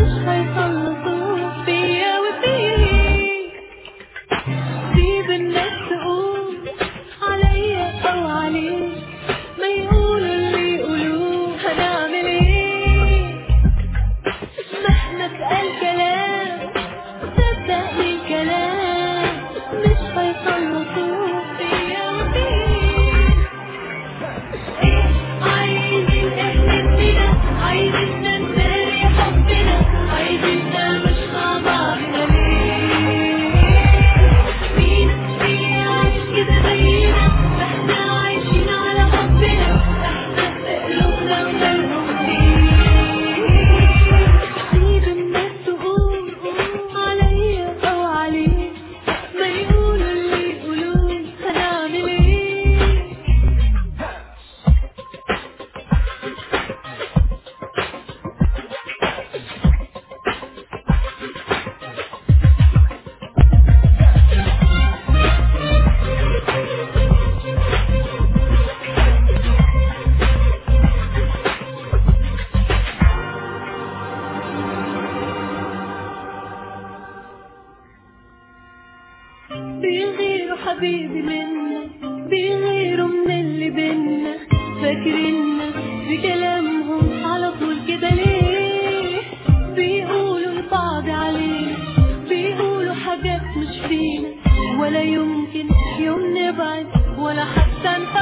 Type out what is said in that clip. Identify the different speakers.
Speaker 1: مش هيخلصوا فيا وفيك. سيب الناس تقول عليا أو عليك، ما يقولوا اللي يقولوه، هنعمل ايه؟ مهما اتقال كلام صدقني الكلام مش هيخلصوا فيا وفيك. عايزين احنا فينا، عايزين ننسى حبنا، عايزيننا مش مع بعضنا ليه؟ مين عايش كده زينا؟ احنا عايشين على حبنا، احنا في قلوبنا ومالهم فيه. سيب الناس تقول عليا او عليك، ما يقولوا اللي يقولوه، هنعمل ايه؟ بيغيروا حبيبي منا، بيغيروا من اللي بينا، فاكريننا بكلامهم على طول كده ليه؟ بيقولوا لبعض علينا، بيقولوا حاجات مش فينا، ولا يمكن يوم نبعد ولا حتى نفرق.